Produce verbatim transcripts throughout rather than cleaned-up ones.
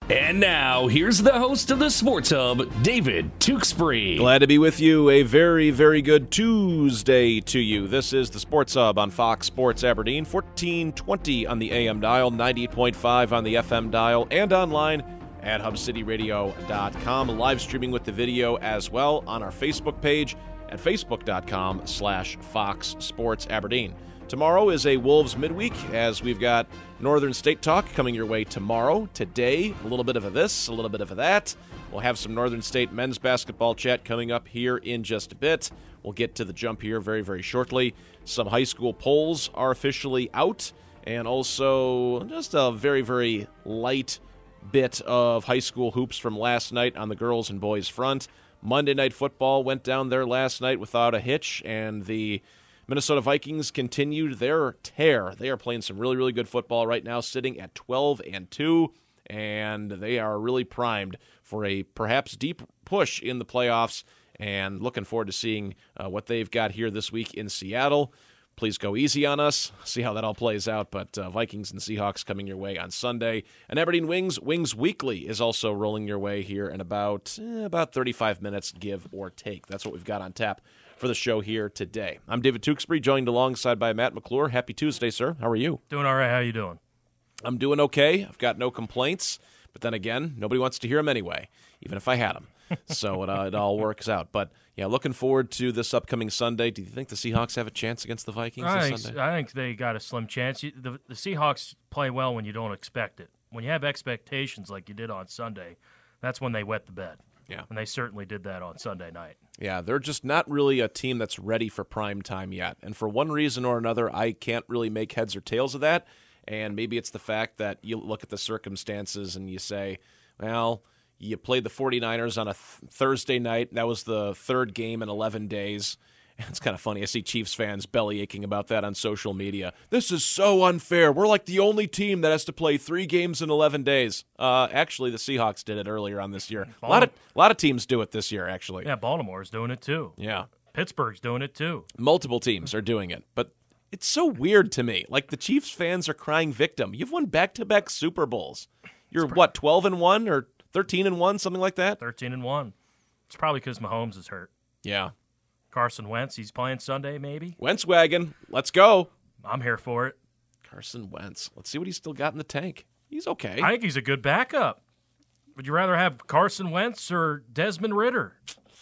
And now, here's the host of the Sports Hub, David Tewksbury. Glad to be with you. A very, very good Tuesday to you. This is the Sports Hub on Fox Sports Aberdeen, fourteen twenty on the A M dial, ninety point five on the F M dial, and online at hub city radio dot com. Live streaming with the video as well on our Facebook page at facebook.com slash Fox Sports Aberdeen. Tomorrow is a Wolves midweek, as we've got Northern State Talk coming your way tomorrow. Today, a little bit of a this, a little bit of a that. We'll have some Northern State men's basketball chat coming up here in just a bit. We'll get to the jump here very, very shortly. Some high school polls are officially out, and also just a very, very light bit of high school hoops from last night on the girls and boys front. Monday Night Football went down there last night without a hitch, and the Minnesota Vikings continued their tear. They are playing some really, really good football right now, sitting at twelve and two, and they are really primed for a perhaps deep push in the playoffs, and looking forward to seeing uh, what they've got here this week in Seattle. Please go easy on us. See how that all plays out, but uh, Vikings and Seahawks coming your way on Sunday. And Aberdeen Wings, Wings Weekly is also rolling your way here in about, eh, about thirty-five minutes, give or take. That's what we've got on tap for the show here today. I'm David Tewksbury, joined alongside by Matt McClure. Happy Tuesday, sir. How are you? Doing all right. How you doing? I'm doing okay. I've got no complaints, but then again, nobody wants to hear them anyway, even if I had them. So it, uh, it all works out. But, yeah, looking forward to this upcoming Sunday. Do you think the Seahawks have a chance against the Vikings I this think, Sunday? I think they got a slim chance. You, the, the Seahawks play well when you don't expect it. When you have expectations like you did on Sunday, that's when they wet the bed. Yeah. And they certainly did that on Sunday night. Yeah, they're just not really a team that's ready for prime time yet. And for one reason or another, I can't really make heads or tails of that. And maybe it's the fact that you look at the circumstances and you say, well, you played the 49ers on a th- Thursday night. That was the third game in eleven days. It's kind of funny. I see Chiefs fans belly aching about that on social media. This is so unfair. We're like the only team that has to play three games in eleven days. Uh, actually, the Seahawks did it earlier on this year. A lot of a lot of teams do it this year, actually. Yeah, Baltimore's doing it too. Yeah. Pittsburgh's doing it too. Multiple teams are doing it. But it's so weird to me. Like, the Chiefs fans are crying victim. You've won back-to-back Super Bowls. You're, what, twelve and one or thirteen and one, something like that? thirteen and one. It's probably because Mahomes is hurt. Yeah. Carson Wentz, he's playing Sunday maybe. Wentz wagon. Let's go. I'm here for it. Carson Wentz. Let's see what he's still got in the tank. He's okay. I think he's a good backup. Would you rather have Carson Wentz or Desmond Ridder?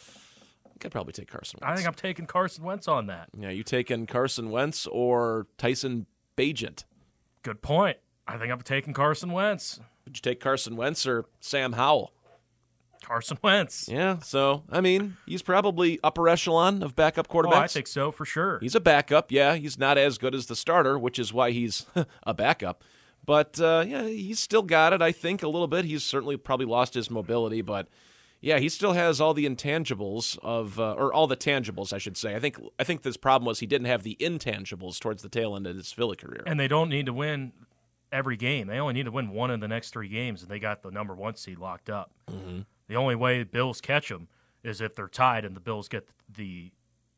I could probably take Carson Wentz. I think I'm taking Carson Wentz on that. Yeah, you taking Carson Wentz or Tyson Bagent? Good point. I think I'm taking Carson Wentz. Would you take Carson Wentz or Sam Howell? Carson Wentz. Yeah, so, I mean, he's probably upper echelon of backup quarterbacks. Oh, I think so, for sure. He's a backup, yeah. He's not as good as the starter, which is why he's a backup. But, uh, yeah, he's still got it, I think, a little bit. He's certainly probably lost his mobility, but, yeah, he still has all the intangibles of, uh, or all the tangibles, I should say. I think I think this problem was he didn't have the intangibles towards the tail end of his Philly career. And they don't need to win every game. They only need to win one of the next three games, and they got the number one seed locked up. Mm-hmm. The only way the Bills catch them is if they're tied and the Bills get the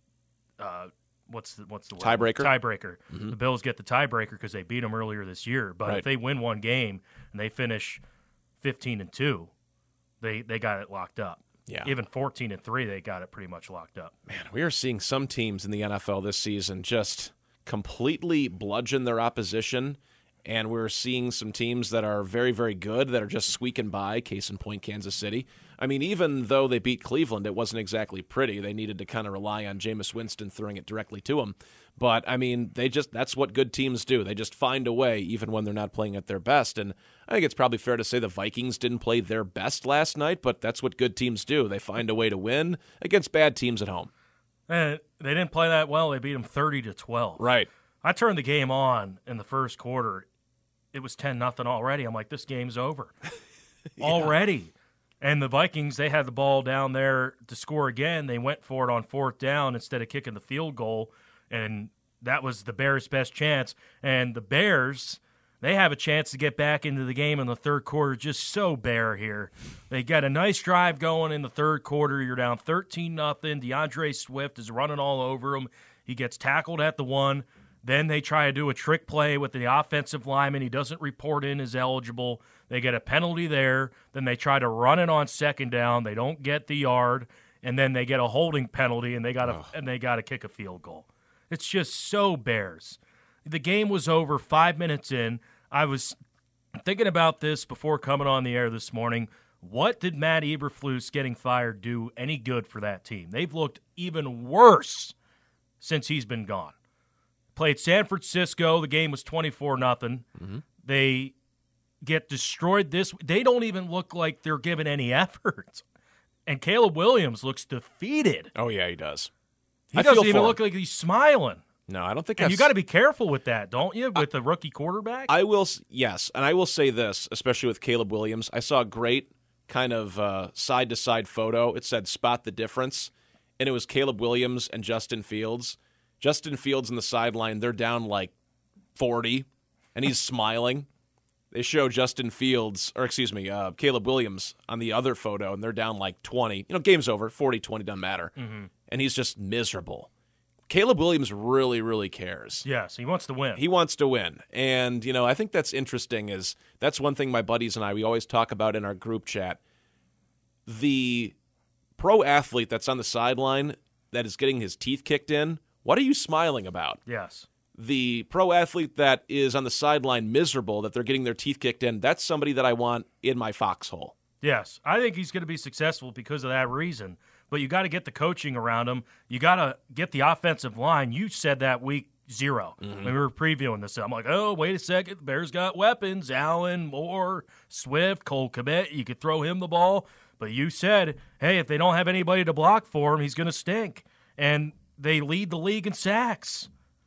uh, what's the what's the word? Tiebreaker? Tiebreaker. Mm-hmm. The Bills get the tiebreaker because they beat them earlier this year. But Right. if they win one game and they finish fifteen and two, they they got it locked up. Yeah. Even fourteen and three, they got it pretty much locked up. Man, we are seeing some teams in the N F L this season just completely bludgeon their opposition. And we're seeing some teams that are very, very good that are just squeaking by, case in point, Kansas City. I mean, even though they beat Cleveland, it wasn't exactly pretty. They needed to kind of rely on Jameis Winston throwing it directly to them. But, I mean, they just that's what good teams do. They just find a way, even when they're not playing at their best. And I think it's probably fair to say the Vikings didn't play their best last night, but that's what good teams do. They find a way to win against bad teams at home. And they didn't play that well. They beat them thirty to twelve. Right. I turned the game on in the first quarter. It was ten nothing already. I'm like, this game's over. yeah. Already. And the Vikings, they had the ball down there to score again. They went for it on fourth down instead of kicking the field goal, and that was the Bears' best chance. And the Bears, they have a chance to get back into the game in the third quarter. Just so bare here. They got a nice drive going in the third quarter. You're down thirteen nothing. DeAndre Swift is running all over him. He gets tackled at the one. Then they try to do a trick play with the offensive lineman. He doesn't report in as eligible. They get a penalty there. Then they try to run it on second down. They don't get the yard. And then they get a holding penalty, and they got to and they got to kick a field goal. It's just so Bears. The game was over five minutes in. I was thinking about this before coming on the air this morning. What did Matt Eberflus getting fired do any good for that team? They've looked even worse since he's been gone. Played San Francisco. The game was twenty-four nothing. Mm-hmm. They get destroyed this. They don't even look like they're giving any effort. And Caleb Williams looks defeated. Oh, yeah, he does. He I doesn't feel even for look him. like he's smiling. No, I don't think And that's... you got to be careful with that, don't you, with the rookie quarterback? I will, yes, and I will say this, especially with Caleb Williams. I saw a great kind of uh, side-to-side photo. It said, spot the difference, and it was Caleb Williams and Justin Fields. Justin Fields on the sideline, they're down like forty, and he's smiling. They show Justin Fields, or excuse me, uh, Caleb Williams on the other photo, and they're down like twenty. You know, game's over, forty twenty, doesn't matter. Mm-hmm. And he's just miserable. Caleb Williams really, really cares. Yes, he wants to win. He wants to win. And, you know, I think that's interesting is that's one thing my buddies and I, we always talk about in our group chat. The pro athlete that's on the sideline that is getting his teeth kicked in, what are you smiling about? Yes. The pro athlete that is on the sideline miserable that they're getting their teeth kicked in, that's somebody that I want in my foxhole. Yes, I think he's going to be successful because of that reason. But you got to get the coaching around him. You got to get the offensive line. You said that week zero mm-hmm. when we were previewing this. I'm like, oh, wait a second. The Bears got weapons. Allen, Moore, Swift, Cole Kmet. You could throw him the ball. But you said, hey, if they don't have anybody to block for him, he's going to stink. And they lead the league in sacks.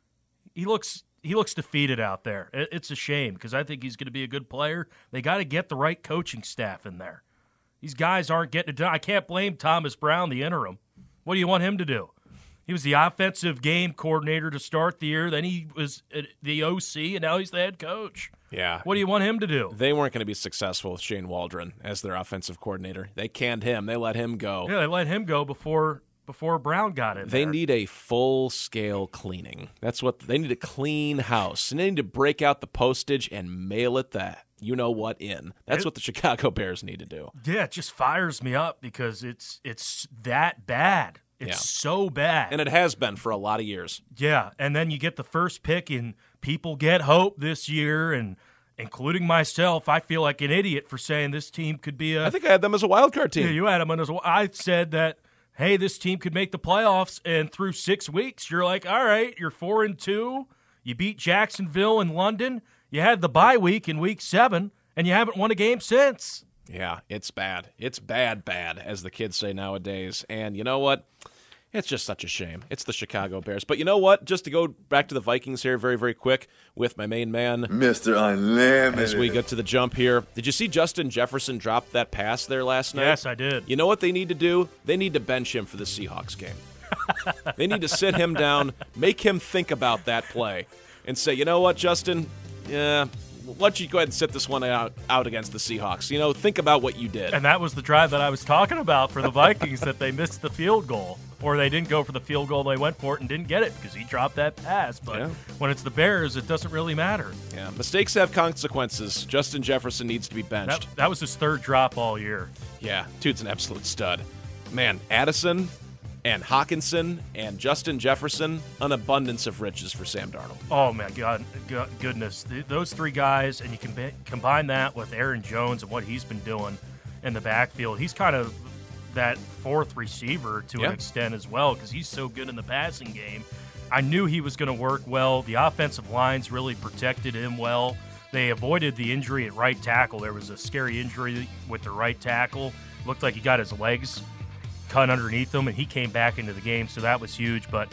He looks he looks defeated out there. It's a shame because I think he's going to be a good player. They got to get the right coaching staff in there. These guys aren't getting it done. I can't blame Thomas Brown, the interim. What do you want him to do? He was the offensive game coordinator to start the year. Then he was the O C, and now he's the head coach. Yeah. What do you want him to do? They weren't going to be successful with Shane Waldron as their offensive coordinator. They canned him. They let him go. Yeah, they let him go before before Brown got in They there. need a full-scale cleaning. That's what they need, a clean house. And they need to break out the postage and mail it that you-know-what in. That's it, what the Chicago Bears need to do. Yeah, it just fires me up because it's it's that bad. It's yeah. so bad. And it has been for a lot of years. Yeah, and then you get the first pick, and people get hope this year, and including myself, I feel like an idiot for saying this team could be a... I think I had them as a wild card team. Yeah, you had them as a... I said that, hey, this team could make the playoffs, and through six weeks, you're like, all right, you're four and two, you beat Jacksonville and London, you had the bye week in week seven, and you haven't won a game since. Yeah, it's bad. It's bad, bad, as the kids say nowadays. And you know what? It's just such a shame. It's the Chicago Bears. But you know what? Just to go back to the Vikings here very, very quick with my main man, Mister Unlimited. As we get to the jump here, did you see Justin Jefferson drop that pass there last night? Yes, I did. You know what they need to do? They need to bench him for the Seahawks game. They need to sit him down, make him think about that play, and say, you know what, Justin? Yeah, why don't you go ahead and sit this one out, out against the Seahawks? You know, think about what you did. And that was the drive that I was talking about for the Vikings, that they missed the field goal. Or they didn't go for the field goal, they went for it and didn't get it because he dropped that pass. But yeah. when it's the Bears, it doesn't really matter. Yeah, mistakes have consequences. Justin Jefferson needs to be benched. That, that was his third drop all year. Yeah, dude's an absolute stud. Man, Addison and Hawkinson and Justin Jefferson, an abundance of riches for Sam Darnold. Oh, man, God, God goodness. Th- those three guys, and you can be- combine that with Aaron Jones and what he's been doing in the backfield. He's kind of that fourth receiver to yeah. an extent as well because he's so good in the passing game. I knew he was going to work well. The offensive lines really protected him well. They avoided the injury at right tackle. There was a scary injury with the right tackle. Looked like he got his legs cut underneath him, and he came back into the game, so that was huge. But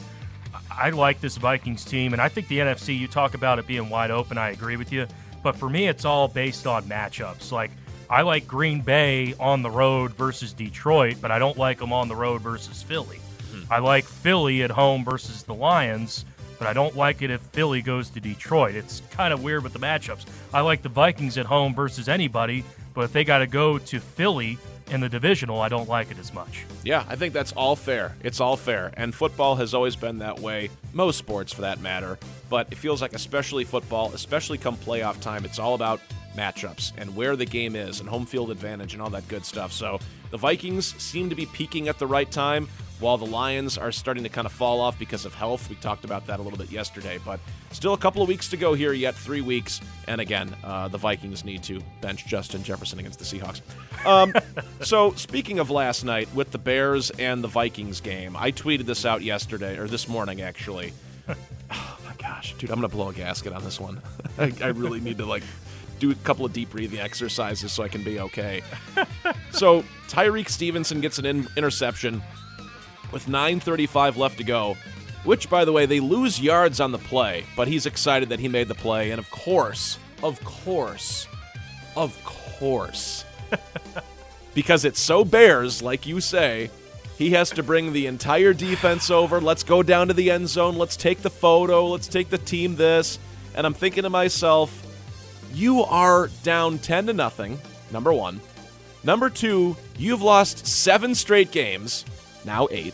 I like this Vikings team, and I think the N F C, you talk about it being wide open, I agree with you. But for me, it's all based on matchups. Like, I like Green Bay on the road versus Detroit, but I don't like them on the road versus Philly. Hmm. I like Philly at home versus the Lions, but I don't like it if Philly goes to Detroit. It's kind of weird with the matchups. I like the Vikings at home versus anybody, but if they got to go to Philly in the divisional, I don't like it as much. Yeah, I think that's all fair. It's all fair. And football has always been that way, most sports for that matter. But it feels like especially football, especially come playoff time, it's all about matchups and where the game is and home field advantage and all that good stuff. So the Vikings seem to be peaking at the right time, while the Lions are starting to kind of fall off because of health. We talked about that a little bit yesterday, but still a couple of weeks to go here yet, three weeks. And again, uh, the Vikings need to bench Justin Jefferson against the Seahawks. Um, so speaking of last night with the Bears and the Vikings game, I tweeted this out yesterday, or this morning actually. Oh my gosh, dude, I'm going to blow a gasket on this one. I, I really need to like do a couple of deep breathing exercises so I can be okay. So Tyreek Stevenson gets an in- interception with nine thirty-five left to go, which, by the way, they lose yards on the play, but he's excited that he made the play. And of course, of course, of course, because it's so Bears, like you say, he has to bring the entire defense over. Let's go down to the end zone. Let's take the photo. Let's take the team this. And I'm thinking to myself, you are down ten to nothing, number one. Number two, you've lost seven straight games, now eight.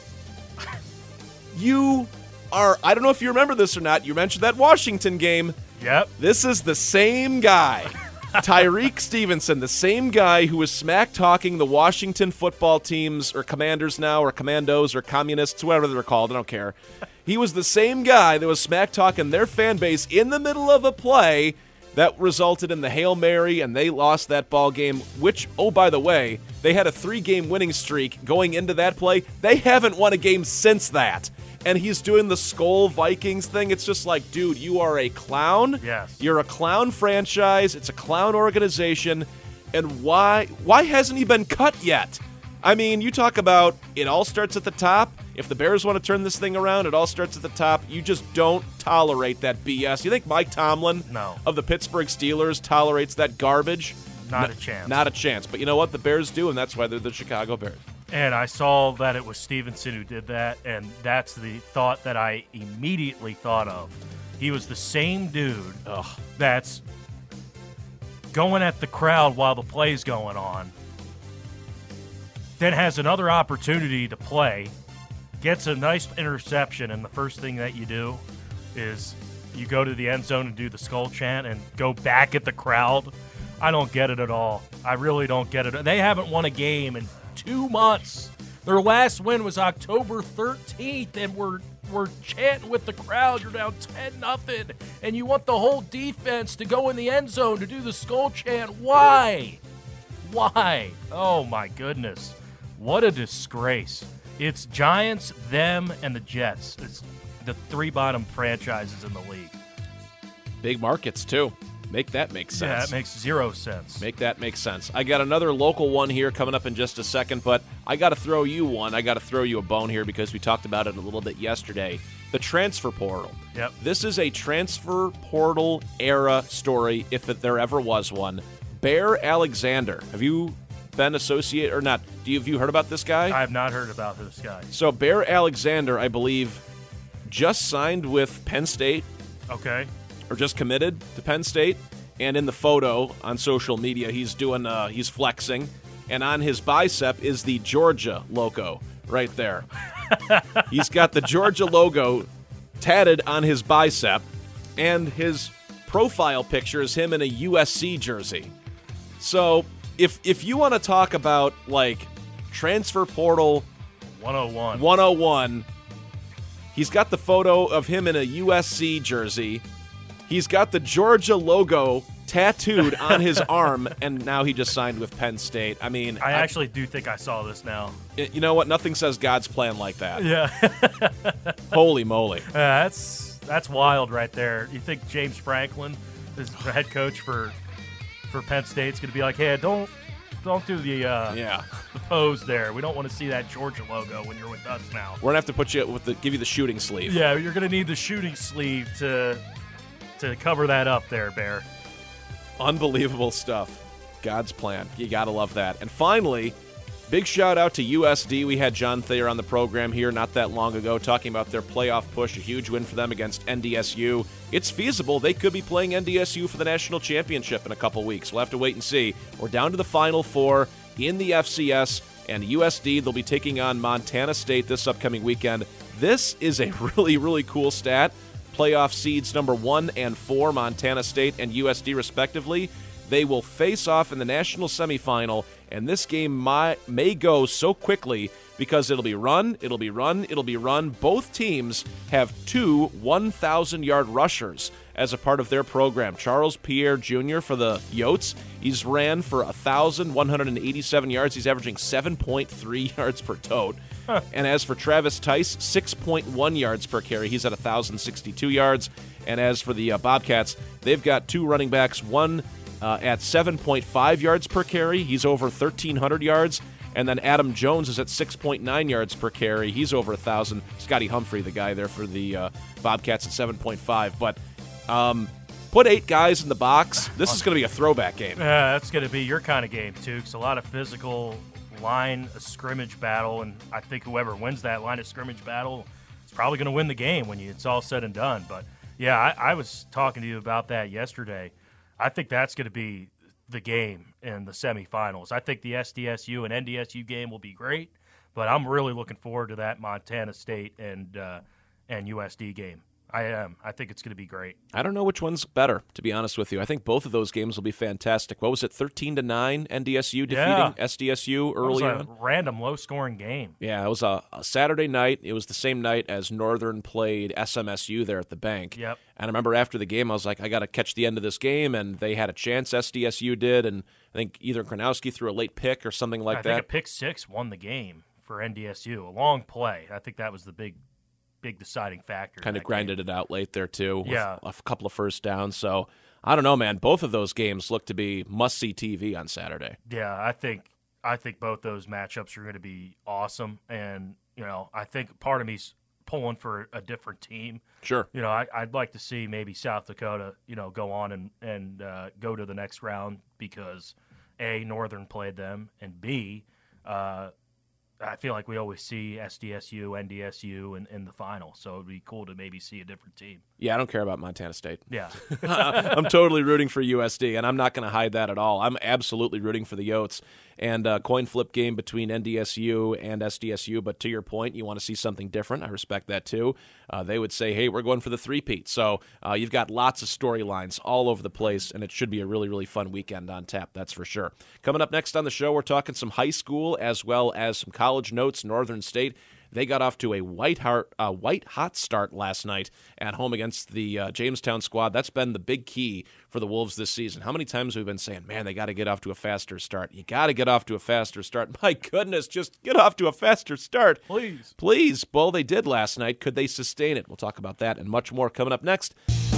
You are, I don't know if you remember this or not, you mentioned that Washington game. Yep. This is the same guy, Tyreek Stevenson, the same guy who was smack-talking the Washington football teams, or Commanders now, or Commandos, or Communists, whatever they're called, I don't care. He was the same guy that was smack-talking their fan base in the middle of a play that resulted in the Hail Mary, and they lost that ball game, which, oh, by the way, they had a three-game winning streak going into that play. They haven't won a game since that. And he's doing the Skol Vikings thing. It's just like, dude, you are a clown. Yes. You're a clown franchise. It's a clown organization. And why why hasn't he been cut yet? I mean, you talk about it all starts at the top. If the Bears want to turn this thing around, it all starts at the top. You just don't tolerate that B S. You think Mike Tomlin no. of the Pittsburgh Steelers tolerates that garbage? Not N- a chance. Not a chance. But you know what? The Bears do, and that's why they're the Chicago Bears. And I saw that it was Stevenson who did that, and that's the thought that I immediately thought of. He was the same dude Ugh. that's going at the crowd while the play's going on, then has another opportunity to play, gets a nice interception, and the first thing that you do is you go to the end zone and do the skull chant and go back at the crowd. I don't get it at all. I really don't get it. They haven't won a game in two months. Their last win was October thirteenth, and we're we're chanting with the crowd. You're down ten nothing, and you want the whole defense to go in the end zone to do the skull chant. Why? Why? Oh my goodness. What a disgrace. It's Giants, them, and the Jets. It's the three bottom franchises in the league. Big markets, too. Make that make sense. Yeah, that makes zero sense. Make that make sense. I got another local one here coming up in just a second, but I got to throw you one. I got to throw you a bone here because we talked about it a little bit yesterday. The transfer portal. Yep. This is a transfer portal era story, if it, there ever was one. Bear Alexander. Have you been associated or not? Do you have you heard about this guy? I have not heard about this guy. So Bear Alexander, I believe, just signed with Penn State. Okay. Or just committed to Penn State, and in the photo on social media, he's doing, uh, he's flexing, and on his bicep is the Georgia logo right there. He's got the Georgia logo tatted on his bicep, and his profile picture is him in a U S C jersey. So if if you want to talk about like transfer portal one oh one, one oh one, he's got the photo of him in a U S C jersey. He's got the Georgia logo tattooed on his arm, and now he just signed with Penn State. I mean, I, I actually do think I saw this now. You know what? Nothing says God's plan like that. Yeah. Holy moly. Uh, that's that's wild right there. You think James Franklin, is the head coach for for Penn State's going to be like, hey, don't don't do the uh, yeah the pose there. We don't want to see that Georgia logo when you're with us now. We're gonna have to put you with the give you the shooting sleeve. Yeah, you're going to need the shooting sleeve to to cover that up there, Bear. Unbelievable stuff. God's plan. You gotta love that. And finally, big shout out to U S D. We had John Thayer on the program here not that long ago talking about their playoff push, a huge win for them against N D S U. It's feasible they could be playing N D S U for the national championship in a couple weeks. We'll have to wait and see. We're down to the Final Four in the F C S, and U S D, they'll be taking on Montana State this upcoming weekend. This is a really, really cool stat. Playoff seeds number one and four, Montana State and U S D respectively. They will face off in the national semifinal, and this game may, may go so quickly because it'll be run, it'll be run, it'll be run. Both teams have two one thousand-yard rushers as a part of their program. Charles Pierre Junior for the Yotes, he's ran for one thousand one hundred eighty-seven yards. He's averaging seven point three yards per tote. Huh. And as for Travis Tice, six point one yards per carry. He's at one thousand sixty-two yards. And as for the uh, Bobcats, they've got two running backs, one uh, at seven point five yards per carry. He's over thirteen hundred yards. And then Adam Jones is at six point nine yards per carry. He's over one thousand. Scotty Humphrey, the guy there for the uh, Bobcats, at seven point five. But um, put eight guys in the box. This is going to be a throwback game. Yeah, that's going to be your kind of game, too. It's a lot of physical line, a scrimmage battle, and I think whoever wins that line of scrimmage battle is probably going to win the game when you, it's all said and done. But, yeah, I, I was talking to you about that yesterday. I think that's going to be the game in the semifinals. I think the S D S U and N D S U game will be great, but I'm really looking forward to that Montana State and uh, and U S D game. I am. I think it's going to be great. I don't know which one's better, to be honest with you. I think both of those games will be fantastic. What was it, thirteen to nine, N D S U defeating yeah. S D S U early on? It was a random low-scoring game. Yeah, it was a, a Saturday night. It was the same night as Northern played S M S U there at the bank. Yep. And I remember after the game, I was like, I got to catch the end of this game, and they had a chance, S D S U did, and I think either Kronowski threw a late pick or something like I that. I think a pick six won the game for N D S U, a long play. I think that was the big big deciding factor. Kind of grinded game. it out late there, too, with yeah. a couple of first downs. So, I don't know, man. Both of those games look to be must-see T V on Saturday. Yeah, I think I think both those matchups are going to be awesome. And, you know, I think part of me's pulling for a different team. Sure. You know, I, I'd like to see maybe South Dakota, you know, go on and, and uh, go to the next round because, A, Northern played them, and B, uh, I feel like we always see S D S U, N D S U in, in the final, so it would be cool to maybe see a different team. Yeah, I don't care about Montana State. Yeah. I'm totally rooting for U S D, and I'm not going to hide that at all. I'm absolutely rooting for the Yotes. And a coin flip game between N D S U and S D S U, but to your point, you want to see something different. I respect that too. Uh, they would say, hey, we're going for the three-peat. So uh, you've got lots of storylines all over the place, and it should be a really, really fun weekend on tap, that's for sure. Coming up next on the show, we're talking some high school as well as some college notes. Northern State, they got off to a white heart, uh, white hot start last night at home against the uh, Jamestown squad. That's been the big key for the Wolves this season. How many times have we been saying, man, they got to get off to a faster start. You got to get off to a faster start. My goodness, just get off to a faster start. Please. Please. Well, they did last night. Could they sustain it? We'll talk about that and much more coming up next.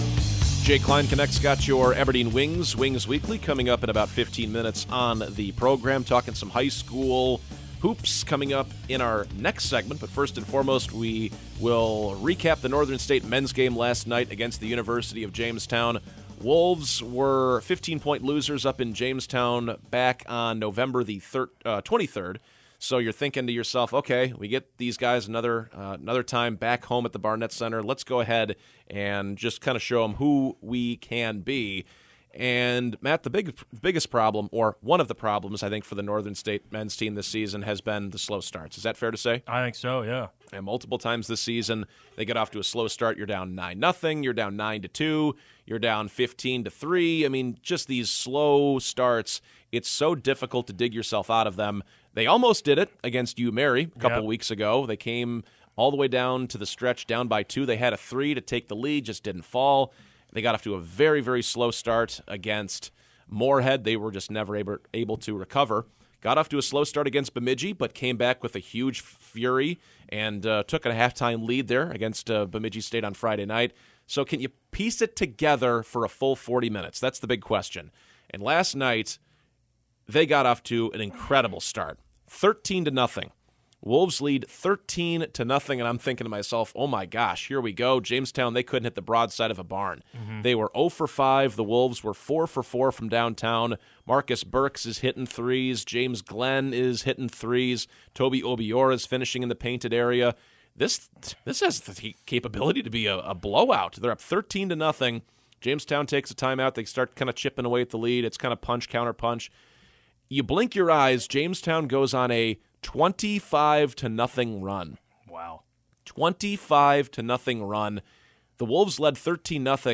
Jay Klein Connect's got your Aberdeen Wings, Wings Weekly, coming up in about fifteen minutes on the program, talking some high school hoops coming up in our next segment. But first and foremost, we will recap the Northern State men's game last night against the University of Jamestown. Wolves were fifteen-point losers up in Jamestown back on November the thir- uh, twenty-third. So you're thinking to yourself, okay, we get these guys another uh, another time back home at the Barnett Center. Let's go ahead and just kind of show them who we can be. And, Matt, the big, biggest problem, or one of the problems, I think, for the Northern State men's team this season has been the slow starts. Is that fair to say? I think so, yeah. And multiple times this season, they get off to a slow start. You're down nine nothing. You're down nine to two. You're down fifteen to three. I mean, just these slow starts. It's so difficult to dig yourself out of them. They almost did it against U Mary a couple yep. weeks ago. They came all the way down to the stretch, down by two. They had a three to take the lead, just didn't fall. They got off to a very, very slow start against Moorhead. They were just never able, able to recover. Got off to a slow start against Bemidji, but came back with a huge fury and uh, took a halftime lead there against uh, Bemidji State on Friday night. So can you piece it together for a full forty minutes? That's the big question. And last night, they got off to an incredible start, thirteen to nothing. Wolves lead thirteen to nothing, and I'm thinking to myself, oh my gosh, here we go. Jamestown, they couldn't hit the broadside of a barn. Mm-hmm. They were zero for five. The Wolves were four for four from downtown. Marcus Burks is hitting threes. James Glenn is hitting threes. Toby Obiora is finishing in the painted area. This this has the capability to be a, a blowout. They're up thirteen to nothing. Jamestown takes a timeout. They start kind of chipping away at the lead. It's kind of punch, counter punch. You blink your eyes, Jamestown goes on a twenty-five to nothing run. Wow. twenty-five to nothing run. The Wolves led thirteen nothing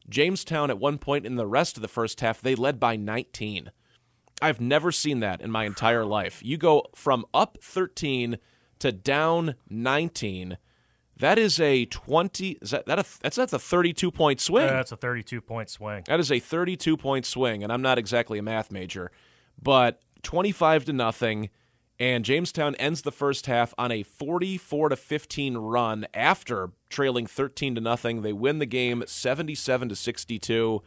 Jamestown, at one point in the rest of the first half, they led by nineteen. I've never seen that in my entire life. You go from up thirteen to down nineteen. That is a twenty. Is that, that a, that's that's a thirty-two point swing. Yeah, that's a thirty-two point swing. That is a thirty-two point swing, and I'm not exactly a math major, but twenty-five to nothing, and Jamestown ends the first half on a forty-four to fifteen run after trailing thirteen to nothing. They win the game seventy-seven to sixty-two.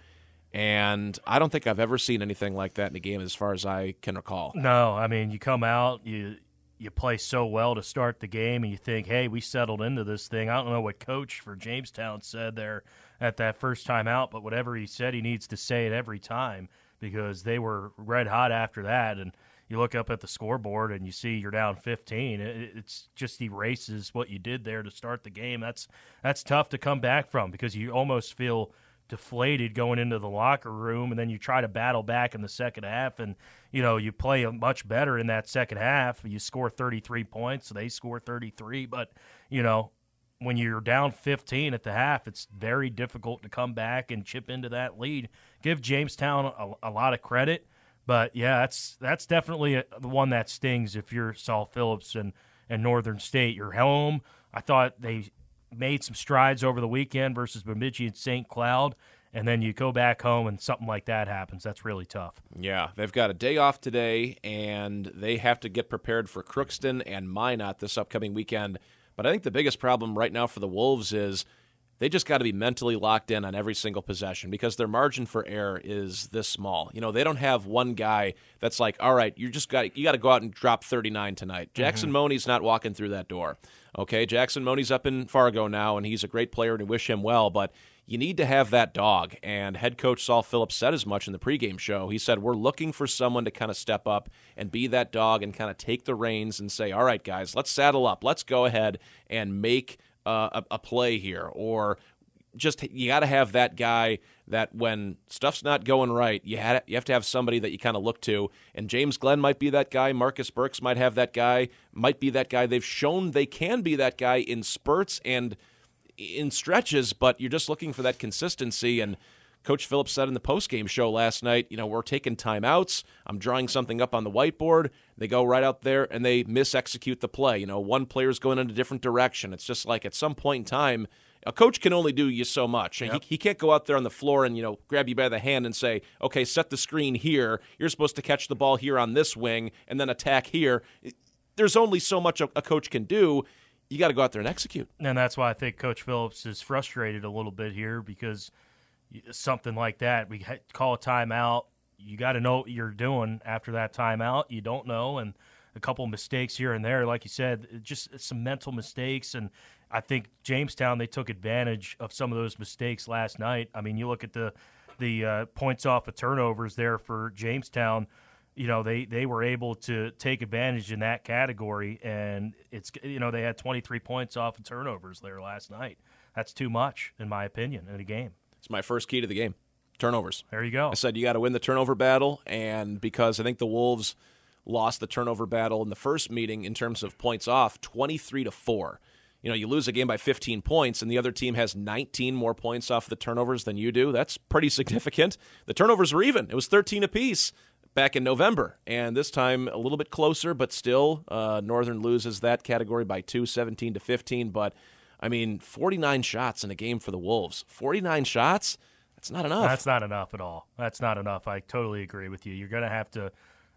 And I don't think I've ever seen anything like that in a game as far as I can recall. No, I mean, you come out, you you play so well to start the game, and you think, hey, we settled into this thing. I don't know what coach for Jamestown said there at that first time out, but whatever he said, he needs to say it every time because they were red hot after that. And you look up at the scoreboard and you see you're down fifteen. It, it's just erases what you did there to start the game. That's that's tough to come back from because you almost feel – deflated going into the locker room, and then you try to battle back in the second half, and you know you play much better in that second half. You score thirty-three points, they score thirty-three, but you know when you're down fifteen at the half, it's very difficult to come back and chip into that lead. Give Jamestown a, a lot of credit, but yeah, that's that's definitely a, the one that stings if you're Saul Phillips and, and Northern State. You're home. I thought they made some strides over the weekend versus Bemidji and Saint Cloud, and then you go back home and something like that happens. That's really tough. Yeah, they've got a day off today, and they have to get prepared for Crookston and Minot this upcoming weekend. But I think the biggest problem right now for the Wolves is they just got to be mentally locked in on every single possession because their margin for error is this small. You know, they don't have one guy that's like, all right, you just got you got to go out and drop thirty-nine tonight. Jackson mm-hmm. Money's not walking through that door. Okay, Jackson Money's up in Fargo now, and he's a great player, and we wish him well, but you need to have that dog. And head coach Saul Phillips said as much in the pregame show. He said, we're looking for someone to kind of step up and be that dog and kind of take the reins and say, all right, guys, let's saddle up. Let's go ahead and make uh, a, a play here. Or just you got to have that guy that when stuff's not going right, you had you have to have somebody that you kind of look to. And James Glenn might be that guy. Marcus Burks might have that guy, might be that guy. They've shown they can be that guy in spurts and in stretches, but you're just looking for that consistency. And Coach Phillips said in the postgame show last night, you know, we're taking timeouts. I'm drawing something up on the whiteboard. They go right out there and they mis-execute the play. You know, one player's going in a different direction. It's just like at some point in time, a coach can only do you so much. Yep. He, he can't go out there on the floor and, you know, grab you by the hand and say, okay, set the screen here. You're supposed to catch the ball here on this wing and then attack here. There's only so much a, a coach can do. You got to go out there and execute. And that's why I think Coach Phillips is frustrated a little bit here because something like that, we call a timeout. You got to know what you're doing after that timeout. You don't know, and a couple mistakes here and there, like you said, just some mental mistakes. And I think Jamestown, they took advantage of some of those mistakes last night. I mean, you look at the the uh, points off of turnovers there for Jamestown. You know, they, they were able to take advantage in that category, and it's you know they had twenty-three points off of turnovers there last night. That's too much, in my opinion, in a game. It's my first key to the game, turnovers. There you go. I said you got to win the turnover battle, and because I think the Wolves lost the turnover battle in the first meeting in terms of points off, twenty-three to four. You know, you lose a game by fifteen points, and the other team has nineteen more points off the turnovers than you do. That's pretty significant. The turnovers were even. It was thirteen apiece back in November, and this time a little bit closer, but still uh, Northern loses that category by two, seventeen to fifteen. But, I mean, forty-nine shots in a game for the Wolves. forty-nine shots? That's not enough. That's not enough at all. That's not enough. I totally agree with you. You're going to have to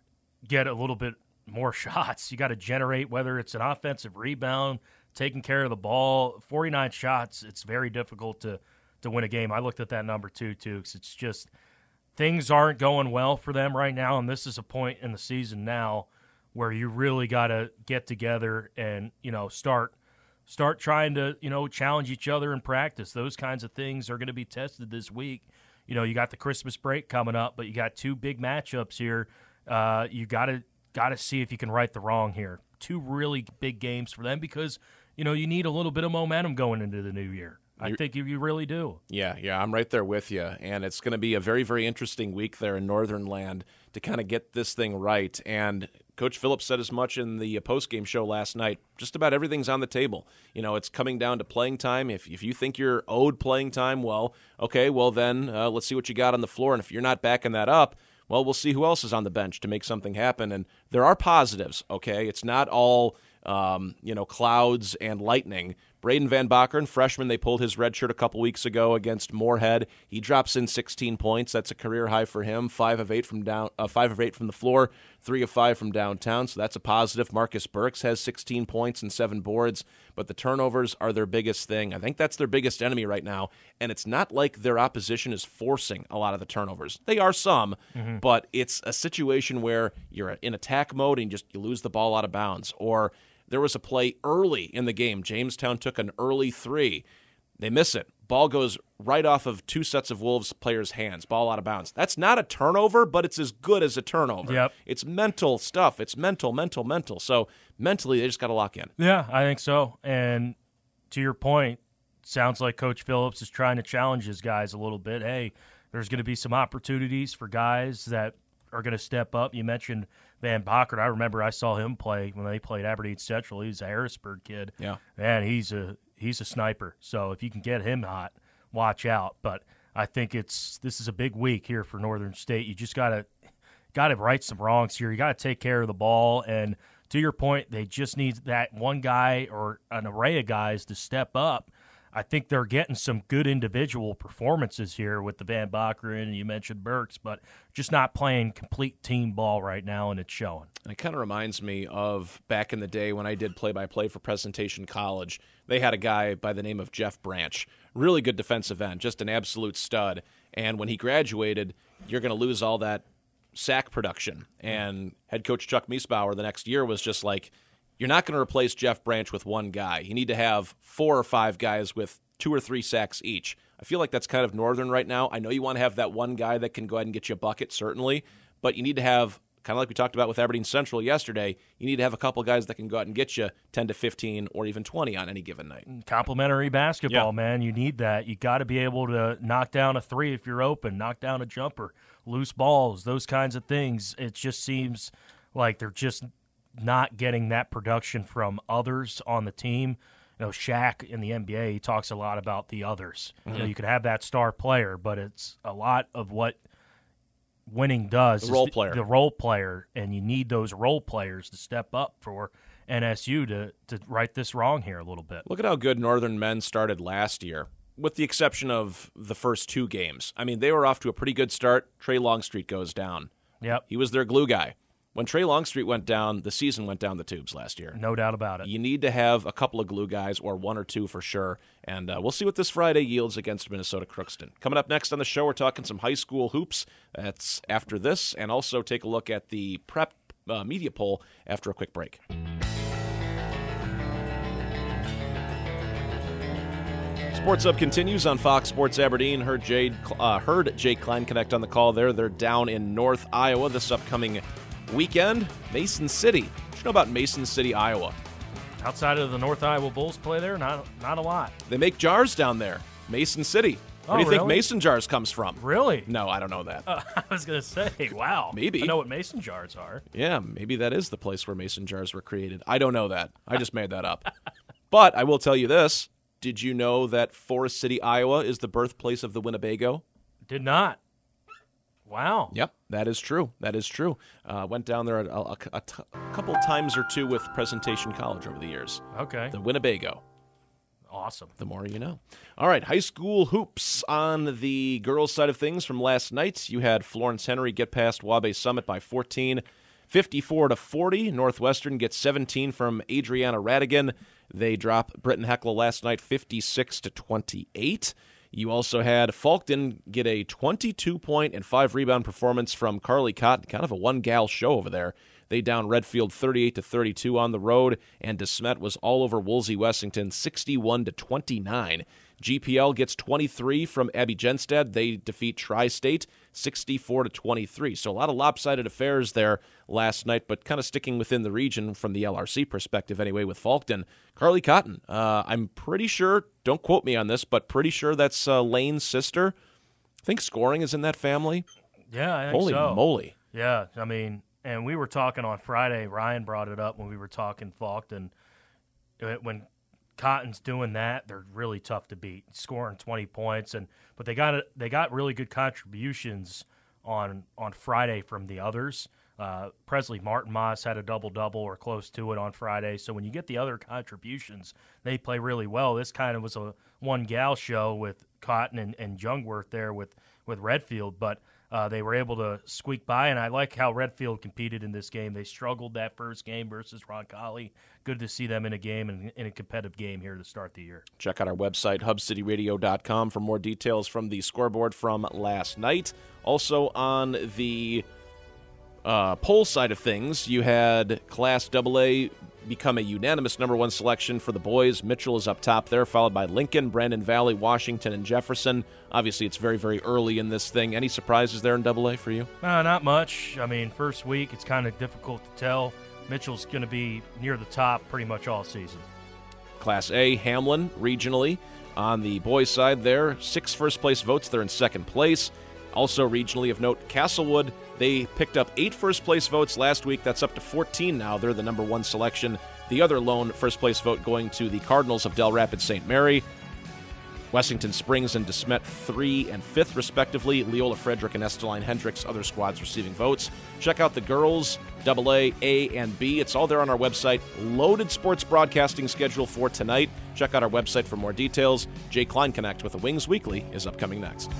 get a little bit more shots. You got to generate, whether it's an offensive rebound, taking care of the ball. forty-nine shots, it's very difficult to, to win a game. I looked at that number too, too, because it's just things aren't going well for them right now, and this is a point in the season now where you really got to get together and, you know, start start trying to, you know, challenge each other in practice. Those kinds of things are going to be tested this week. You know, you got the Christmas break coming up, but you got two big matchups here. Uh, you got to got to see if you can right the wrong here. Two really big games for them because, you know, you need a little bit of momentum going into the new year. I think you, you really do. Yeah, yeah, I'm right there with you. And it's going to be a very, very interesting week there in Northern Land to kind of get this thing right. And Coach Phillips said as much in the postgame show last night. Just about everything's on the table. You know, it's coming down to playing time. If if you think you're owed playing time, well, okay, well then uh, let's see what you got on the floor. And if you're not backing that up, well, we'll see who else is on the bench to make something happen. And there are positives, okay? It's not all, um, you know, clouds and lightning. Braden Van Bakeren, freshman, they pulled his red shirt a couple weeks ago against Moorhead. He drops in sixteen points. That's a career high for him. Five of eight from down, uh, five of eight from the floor, three of five from downtown. So that's a positive. Marcus Burks has sixteen points and seven boards, but the turnovers are their biggest thing. I think that's their biggest enemy right now. And it's not like their opposition is forcing a lot of the turnovers. They are some, mm-hmm. but it's a situation where you're in attack mode and just you lose the ball out of bounds, or there was a play early in the game. Jamestown took an early three. They miss it. Ball goes right off of two sets of Wolves players' hands. Ball out of bounds. That's not a turnover, but it's as good as a turnover. Yep. It's mental stuff. It's mental, mental, mental. So mentally, they just got to lock in. Yeah, I think so. And to your point, sounds like Coach Phillips is trying to challenge his guys a little bit. Hey, there's going to be some opportunities for guys that are going to step up. You mentioned Van Bakeren. I remember I saw him play when they played Aberdeen Central. He was a Harrisburg kid. Yeah. Man, he's a he's a sniper. So if you can get him hot, watch out. But I think it's this is a big week here for Northern State. You just gotta gotta right some wrongs here. You gotta take care of the ball. And to your point, they just need that one guy or an array of guys to step up. I think they're getting some good individual performances here with the Van Bakeren, and you mentioned Burks, but just not playing complete team ball right now, and it's showing. And it kind of reminds me of back in the day when I did play-by-play for Presentation College. They had a guy by the name of Jeff Branch, really good defensive end, just an absolute stud. And when he graduated, you're going to lose all that sack production. And head coach Chuck Miesbauer the next year was just like, you're not going to replace Jeff Branch with one guy. You need to have four or five guys with two or three sacks each. I feel like that's kind of Northern right now. I know you want to have that one guy that can go ahead and get you a bucket, certainly, but you need to have, kind of like we talked about with Aberdeen Central yesterday, you need to have a couple guys that can go out and get you ten to fifteen or even twenty on any given night. Complimentary basketball, yeah. man. You need that. You got to be able to knock down a three if you're open, knock down a jumper, loose balls, those kinds of things. It just seems like they're just not getting that production from others on the team. You know, Shaq in the N B A, he talks a lot about the others. Mm-hmm. You know, you could have that star player, but it's a lot of what winning does. The role the, player. The role player, and you need those role players to step up for N S U to, to right this wrong here a little bit. Look at how good Northern men started last year, with the exception of the first two games. I mean, they were off to a pretty good start. Trey Longstreet goes down. Yep. He was their glue guy. When Trey Longstreet went down, the season went down the tubes last year. No doubt about it. You need to have a couple of glue guys, or one or two for sure, and uh, we'll see what this Friday yields against Minnesota Crookston. Coming up next on the show, we're talking some high school hoops. That's after this, and also take a look at the prep uh, media poll after a quick break. Sports Up continues on Fox Sports Aberdeen. Heard Jade, uh, heard Jake Klein connect on the call there. They're down in North Iowa this upcoming weekend. Mason City. What you know about Mason City, Iowa? Outside of the North Iowa Bulls play there, not not a lot. They make jars down there. Mason City. Where Oh, do you think really? Mason jars comes from? Really? No, I don't know that. Uh, I was going to say, wow. Maybe. I know what mason jars are. Yeah, maybe that is the place where Mason jars were created. I don't know that. I just made that up. But I will tell you this. Did you know that Forest City, Iowa is the birthplace of the Winnebago? Did not. Wow. Yep, that is true. That is true. Uh, went down there a, a, a, t- a couple times or two with Presentation College over the years. Okay. The Winnebago. Awesome. The more you know. All right, high school hoops on the girls' side of things from last night. You had Florence Henry get past Wabash Summit by fourteen, fifty-four to forty. Northwestern gets seventeen from Adriana Radigan. They drop Britton Heckle last night, fifty-six to twenty-eight. You also had Falkton get a twenty-two point and five rebound performance from Carly Cotton, kind of a one-gal show over there. They down Redfield thirty-eight to thirty-two on the road, and DeSmet was all over Woolsey Wessington, sixty-one to twenty-nine. G P L gets twenty-three from Abby Genstead. They defeat Tri-State sixty-four to twenty-three. So a lot of lopsided affairs there last night, but kind of sticking within the region from the L R C perspective anyway with Falkton. Carly Cotton, uh, I'm pretty sure, don't quote me on this, but pretty sure that's uh, Lane's sister. I think scoring is in that family. Yeah, I think Holy so. moly. Yeah, I mean, And we were talking on Friday. Ryan brought it up when we were talking Faulkton. When Cotton's doing that, they're really tough to beat, scoring twenty points. And but they got they got really good contributions on on Friday from the others. Uh, Presley Martin-Moss had a double-double or close to it on Friday. So when you get the other contributions, they play really well. This kind of was a one-gal show with Cotton and, and Jungwirth there with, with Redfield, but uh, they were able to squeak by, and I like how Redfield competed in this game. They struggled that first game versus Roncalli. Good to see them in a game and in a competitive game here to start the year. Check out our website, hub city radio dot com, for more details from the scoreboard from last night. Also on the Uh, poll side of things, you had Class double A become a unanimous number one selection for the boys. Mitchell is up top there, followed by Lincoln, Brandon Valley, Washington, and Jefferson. Obviously, it's very, very early in this thing. Any surprises there in double A for you? Uh, not much. I mean, first week, it's kind of difficult to tell. Mitchell's going to be near the top pretty much all season. Class A, Hamlin, regionally. On the boys' side there, six first-place votes. They're in second place. Also regionally of note, Castlewood, they picked up eight first-place votes last week. That's up to fourteen now. They're the number one selection. The other lone first-place vote going to the Cardinals of Del Rapids Saint Mary. Wessington Springs and DeSmet three and fifth, respectively. Leola Frederick and Esteline Hendricks, other squads receiving votes. Check out the girls, double A, A, and B. It's all there on our website. Loaded sports broadcasting schedule for tonight. Check out our website for more details. Jay Kleinknecht with the Wings Weekly is upcoming next.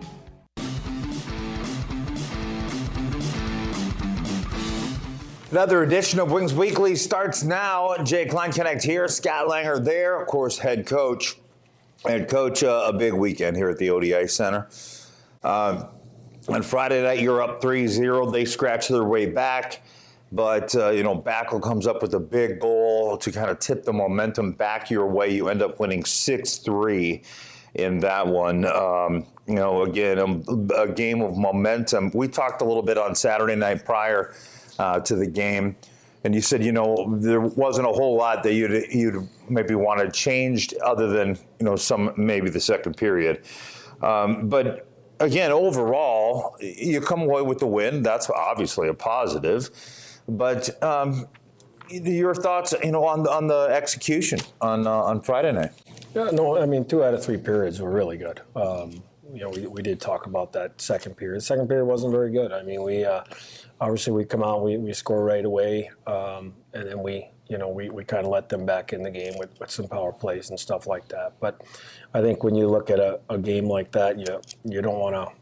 Another edition of Wings Weekly starts now. Jay Kleinknecht here, Scott Langer there, of course, head coach. Head coach, uh, a big weekend here at the O D I Center. Uh, on Friday night, you're up three zero. They scratch their way back. But, uh, you know, Backel comes up with a big goal to kind of tip the momentum back your way. You end up winning six three in that one. Um, you know, again, a, a game of momentum. We talked a little bit on Saturday night prior Uh, to the game, and you said, you know, there wasn't a whole lot that you'd you'd maybe wanted changed other than, you know, some maybe the second period. Um, but again, overall, you come away with the win. That's obviously a positive. But um, your thoughts, you know, on on the execution on uh, on Friday night? Yeah, no, I mean, two out of three periods were really good. Um, you know, we we did talk about that second period. Second period wasn't very good. I mean, we. Uh, Obviously, we come out, we, we score right away, um, and then we, you know, we, we kind of let them back in the game with, with some power plays and stuff like that. But I think when you look at a, a game like that, you you don't want to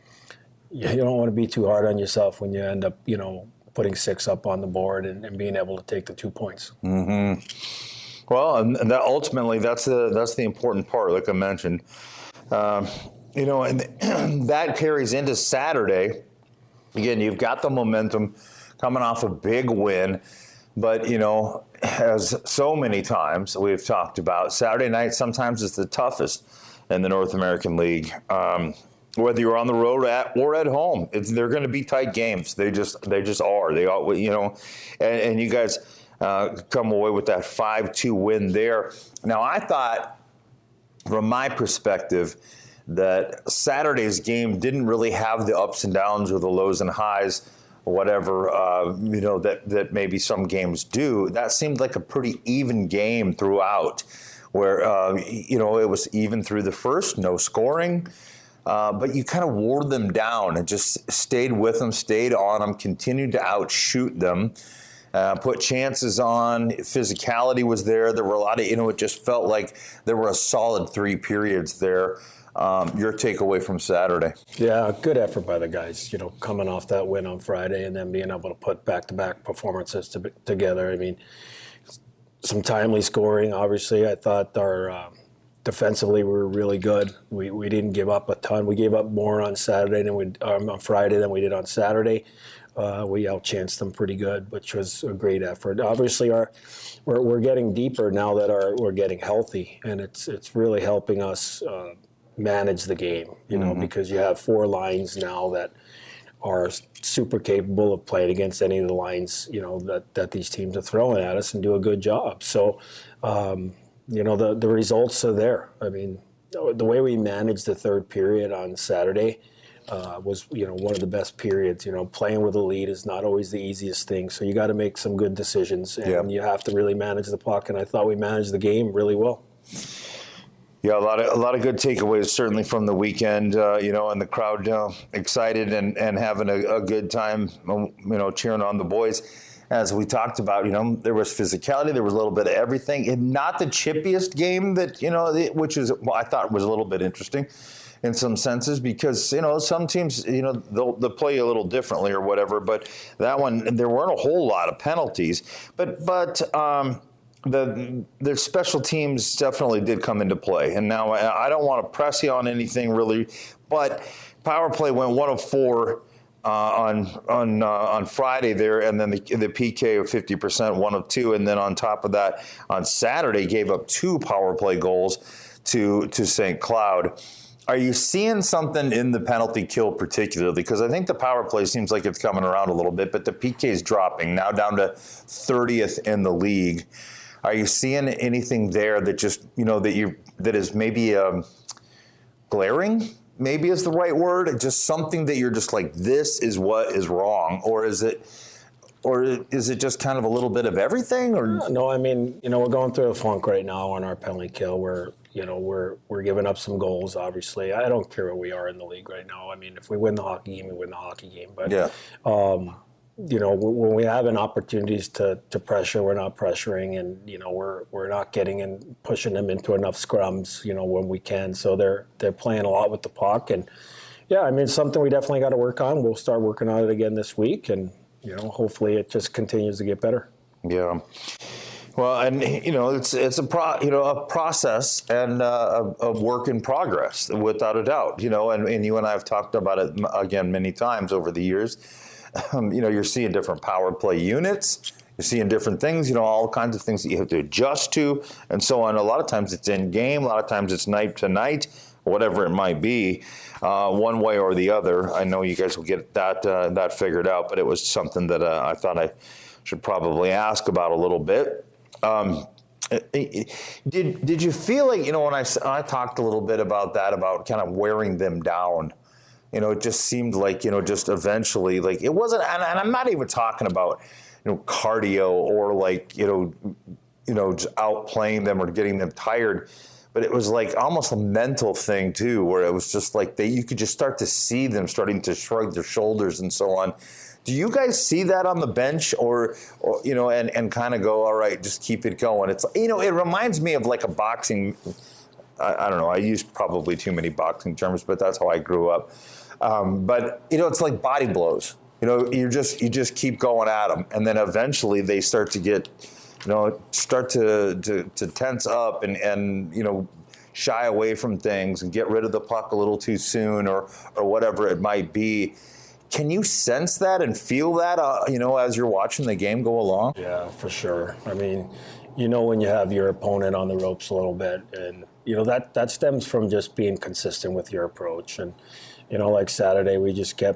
you don't want to be too hard on yourself when you end up, you know, putting six up on the board and, and being able to take the two points. Mm-hmm. Well, and that ultimately that's the that's the important part, like I mentioned. Um, you know, and that carries into Saturday. Again, you've got the momentum coming off a big win, but, you know, as so many times we've talked about, Saturday night sometimes is the toughest in the North American League. Um, whether you're on the road at or at home, it's, they're going to be tight games. They just they just are. They all, you know, and, and you guys uh, come away with that five two win there. Now, I thought, from my perspective, that Saturday's game didn't really have the ups and downs or the lows and highs, or whatever, uh, you know, that, that maybe some games do. That seemed like a pretty even game throughout, where, uh, you know, it was even through the first, no scoring, uh, but you kind of wore them down and just stayed with them, stayed on them, continued to outshoot them, uh, put chances on. Physicality was there. There were a lot of, you know, it just felt like there were a solid three periods there. Um, your takeaway from Saturday? Yeah, good effort by the guys, you know, coming off that win on Friday and then being able to put back-to-back performances to, together. I mean, some timely scoring, obviously. I thought our um, defensively we were really good. We we didn't give up a ton. We gave up more on Saturday than we um, on Friday than we did on Saturday. Uh, we outchanced them pretty good, which was a great effort. Obviously, our we're we're getting deeper now that our we're getting healthy, and it's it's really helping us Uh, manage the game, you know, mm-hmm. because you have four lines now that are super capable of playing against any of the lines, you know, that, that these teams are throwing at us and do a good job. So, um, you know, the, the results are there. I mean, the way we managed the third period on Saturday uh, was, you know, one of the best periods. You know, playing with a lead is not always the easiest thing, so you got to make some good decisions, and yeah. you have to really manage the puck. And I thought we managed the game really well. Yeah, a lot of a lot of good takeaways certainly from the weekend. Uh, you know, and the crowd uh, excited and, and having a, a good time. You know, cheering on the boys. As we talked about, you know, there was physicality, there was a little bit of everything, and not the chippiest game that you know, which is well, I thought was a little bit interesting in some senses because you know some teams you know they'll, they'll play a little differently or whatever. But that one, there weren't a whole lot of penalties, but but. Um, The the special teams definitely did come into play, and now I, I don't want to press you on anything really, but power play went one of four uh, on on uh, on Friday there, and then the, the P K of fifty percent, one of two, and then on top of that on Saturday gave up two power play goals to to Saint Cloud. Are you seeing something in the penalty kill particularly? Because I think the power play seems like it's coming around a little bit, but the P K is dropping now down to thirtieth in the league. Are you seeing anything there that just, you know, that you that is maybe um, glaring, maybe is the right word? Just something that you're just like, this is what is wrong, or is it, or is it just kind of a little bit of everything? Or no, I mean, you know, we're going through a funk right now on our penalty kill. We're, you know, we're we're giving up some goals. Obviously, I don't care where we are in the league right now. I mean, if we win the hockey game, we win the hockey game. But yeah. Um, you know, when we have an opportunities to, to pressure, we're not pressuring, and you know, we're we're not getting and pushing them into enough scrums, you know, when we can. So they're they're playing a lot with the puck, and yeah, I mean, something we definitely got to work on. We'll start working on it again this week, and you know, hopefully it just continues to get better. Yeah. Well, and you know, it's it's a pro, you know a process and uh, a, a work in progress, without a doubt. You know, and, and you and I have talked about it again many times over the years. Um, you know, you're seeing different power play units. You're seeing different things, you know, all kinds of things that you have to adjust to and so on. A lot of times it's in game. A lot of times it's night to night, whatever it might be, uh, one way or the other. I know you guys will get that uh, that figured out, but it was something that uh, I thought I should probably ask about a little bit. Um, did did you feel like, you know, when I, I talked a little bit about that, about kind of wearing them down, you know, it just seemed like, you know, just eventually, like it wasn't, and, and I'm not even talking about, you know, cardio or like, you know, you know, just outplaying them or getting them tired, but it was like almost a mental thing too, where it was just like they, you could just start to see them starting to shrug their shoulders and so on. Do you guys see that on the bench, or, or you know, and, and kind of go, all right, just keep it going? It's, you know, it reminds me of like a boxing, I, I don't know, I used probably too many boxing terms, but that's how I grew up. Um, but, you know, it's like body blows. You know, you just you just keep going at them, and then eventually they start to get, you know, start to to, to tense up and, and, you know, shy away from things and get rid of the puck a little too soon, or or whatever it might be. Can you sense that and feel that, uh, you know, as you're watching the game go along? Yeah, for sure. I mean, you know, when you have your opponent on the ropes a little bit, and, you know, that, that stems from just being consistent with your approach. And, you know, like Saturday, we just kept,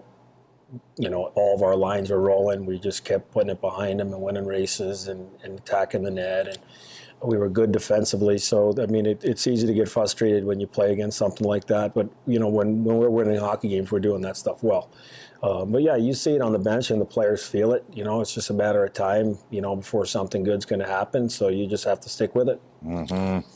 you know, all of our lines were rolling. We just kept putting it behind them and winning races and, and attacking the net. And we were good defensively. So, I mean, it, it's easy to get frustrated when you play against something like that. But, you know, when, when we're winning hockey games, we're doing that stuff well. Uh, but, yeah, you see it on the bench and the players feel it. You know, it's just a matter of time, you know, before something good's going to happen. So you just have to stick with it. Mm-hmm.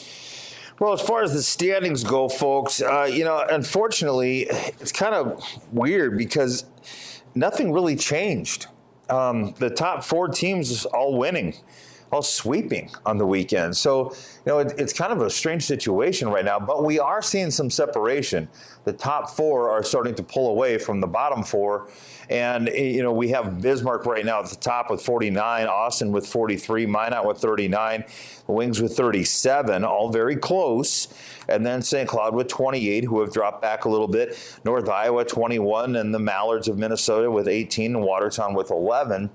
Well, as far as the standings go, folks, uh, you know, unfortunately, it's kind of weird because nothing really changed. Um, the top four teams is all winning, all sweeping on the weekend. So, you know, it, it's kind of a strange situation right now, but we are seeing some separation. The top four are starting to pull away from the bottom four. And, you know, we have Bismarck right now at the top with forty-nine, Austin with forty-three, Minot with thirty-nine, the Wings with thirty-seven, all very close. And then Saint Cloud with twenty-eight, who have dropped back a little bit. North Iowa twenty-one, and the Mallards of Minnesota with eighteen, and Watertown with eleven.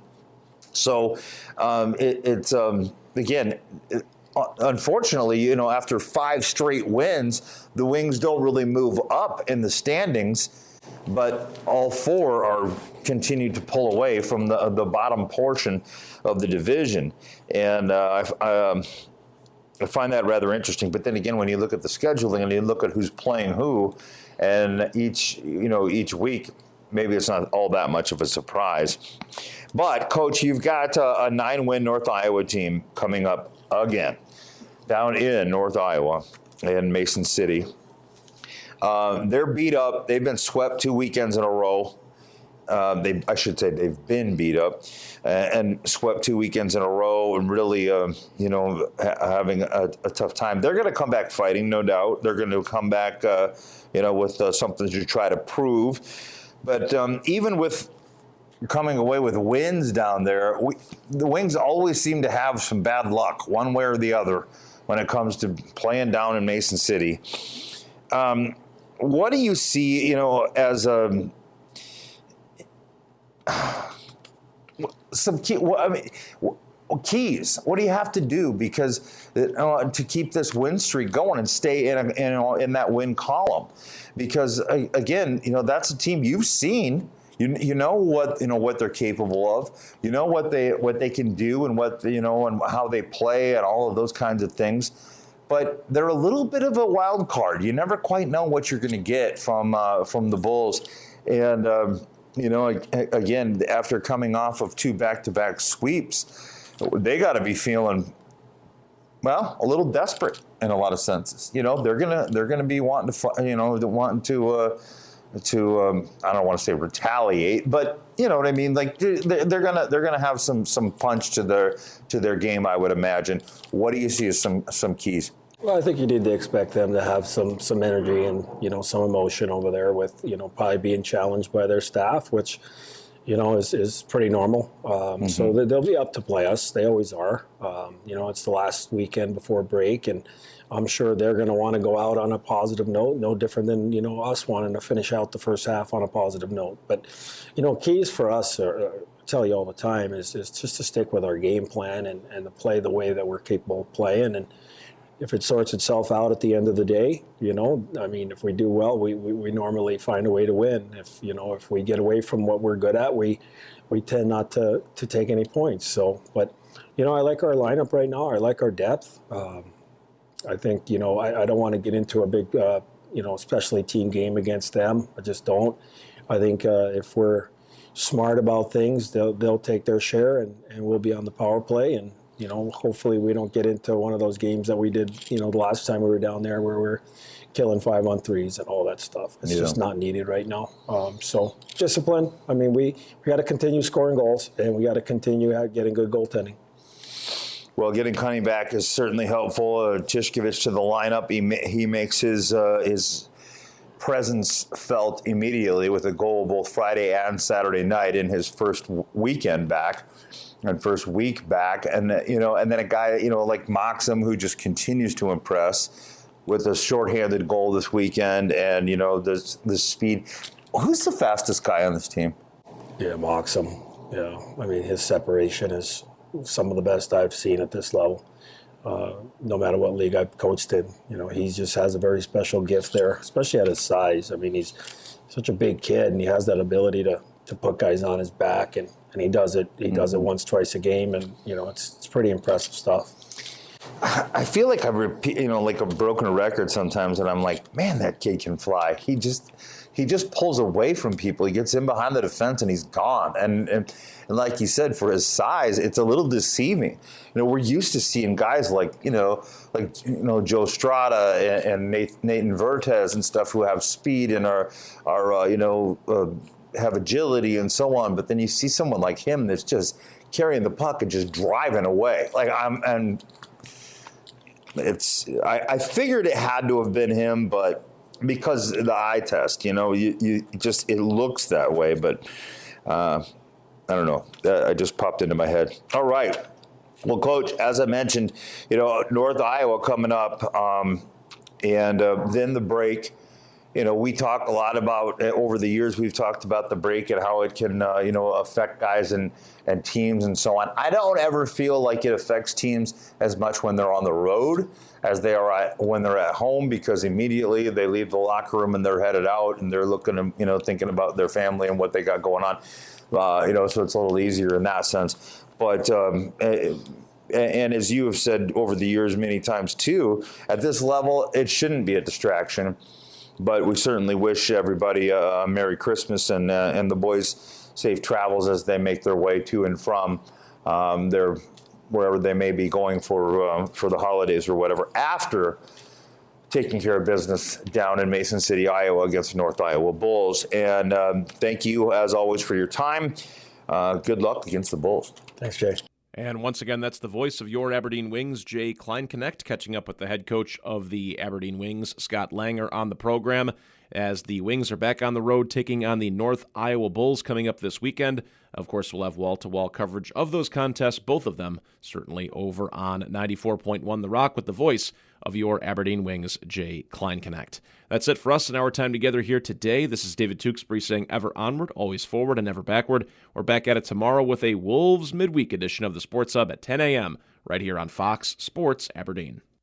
So um, it, it's, um, again, it, unfortunately, you know, after five straight wins, the Wings don't really move up in the standings. But all four are continue to pull away from the the bottom portion of the division, and uh, I, um, I find that rather interesting. But then again, when you look at the scheduling and you look at who's playing who, and each you know each week, maybe it's not all that much of a surprise. But Coach, you've got a, a nine-win North Iowa team coming up again down in North Iowa in Mason City. Uh, they're beat up. They've been swept two weekends in a row. Uh, they, I should say, they've been beat up uh, and swept two weekends in a row, and really, uh, you know, ha- having a, a tough time. They're going to come back fighting, no doubt. They're going to come back, uh, you know, with uh, something to try to prove. But um, even with coming away with wins down there, we, the Wings always seem to have some bad luck, one way or the other, when it comes to playing down in Mason City. Um, what do you see, you know, as a some key, well, I mean, keys? What do you have to do because uh, to keep this win streak going and stay in, a, in in that win column? Because uh, again, you know, that's a team you've seen. You you know what you know what they're capable of. You know what they what they can do and what you know and how they play and all of those kinds of things. But they're a little bit of a wild card. You never quite know what you're going to get from uh, from the Bulls, and. Um, You know, again, after coming off of two back-to-back sweeps, they got to be feeling, well, a little desperate in a lot of senses. You know, they're gonna they're gonna be wanting to, you know, wanting to uh, to um, I don't want to say retaliate, but you know what I mean. Like they're, they're gonna they're gonna have some some punch to their to their game, I would imagine. What do you see as some some keys? Well, I think you need to expect them to have some some energy and, you know, some emotion over there with, you know, probably being challenged by their staff, which, you know, is, is pretty normal. Um, mm-hmm. So they'll be up to play us. They always are. Um, you know, it's the last weekend before break, and I'm sure they're going to want to go out on a positive note, no different than, you know, us wanting to finish out the first half on a positive note. But, you know, keys for us are, are I tell you all the time, is, is just to stick with our game plan and, and to play the way that we're capable of playing. And if it sorts itself out at the end of the day, you know, I mean, if we do well, we, we, we normally find a way to win. If, you know, if we get away from what we're good at, we we tend not to, to take any points. So, but, you know, I like our lineup right now. I like our depth. Um, I think, you know, I, I don't want to get into a big, uh, you know, especially team game against them. I just don't. I think uh, if we're smart about things, they'll they'll take their share, and, and we'll be on the power play. And, you know, hopefully we don't get into one of those games that we did, you know, the last time we were down there where we're killing five on threes and all that stuff. It's yeah. just not needed right now. Um, so discipline. I mean, we, we got to continue scoring goals, and we got to continue getting good goaltending. Well, getting Cunning back is certainly helpful. Uh, Tishkevich to the lineup. He ma- he makes his uh, his presence felt immediately with a goal both Friday and Saturday night in his first w- weekend back. And first week back, and you know, and then a guy, you know, like Moxham, who just continues to impress with a shorthanded goal this weekend, and you know, the the speed. Who's the fastest guy on this team? Yeah, Moxham. Yeah, I mean, his separation is some of the best I've seen at this level. Uh, no matter what league I've coached in, you know, he just has a very special gift there, especially at his size. I mean, he's such a big kid, and he has that ability to to put guys on his back, and. And he does it. He does it once, twice a game, and you know it's it's pretty impressive stuff. I feel like I repeat, you know, like a broken record sometimes, and I'm like, man, that kid can fly. He just he just pulls away from people. He gets in behind the defense, and he's gone. And and, and like you said, for his size, it's a little deceiving. You know, we're used to seeing guys like you know, like you know, Joe Strada and, and Nathan, Nathan Vertes and stuff who have speed and are are uh, you know. Uh, have agility and so on, but then you see someone like him that's just carrying the puck and just driving away. Like I'm, and it's, I, I figured it had to have been him, but because the eye test, you know, you, you just, it looks that way, but uh, I don't know. That I just popped into my head. All right. Well, Coach, as I mentioned, you know, North Iowa coming up, um, and uh, then the break. You know, we talk a lot about, over the years, we've talked about the break and how it can, uh, you know, affect guys and, and teams and so on. I don't ever feel like it affects teams as much when they're on the road as they are at, when they're at home, because immediately they leave the locker room and they're headed out and they're looking, you know, thinking about their family and what they got going on. Uh, you know, so it's a little easier in that sense. But, um, it, and as you have said over the years many times too, at this level, it shouldn't be a distraction. But we certainly wish everybody a Merry Christmas and uh, and the boys safe travels as they make their way to and from um, their wherever they may be going for uh, for the holidays or whatever, after taking care of business down in Mason City, Iowa against the North Iowa Bulls. And um, thank you, as always, for your time. Uh, good luck against the Bulls. Thanks, Jay. And once again, that's the voice of your Aberdeen Wings, Jay Kleinknecht, catching up with the head coach of the Aberdeen Wings, Scott Langer, on the program, as the Wings are back on the road taking on the North Iowa Bulls coming up this weekend. Of course, we'll have wall-to-wall coverage of those contests, both of them certainly over on ninety-four point one The Rock, with the voice of your Aberdeen Wings, Jay Kleinknecht. That's it for us in our time together here today. This is David Tewksbury saying ever onward, always forward, and never backward. We're back at it tomorrow with a Wolves midweek edition of the Sports Hub at ten a.m. right here on Fox Sports Aberdeen.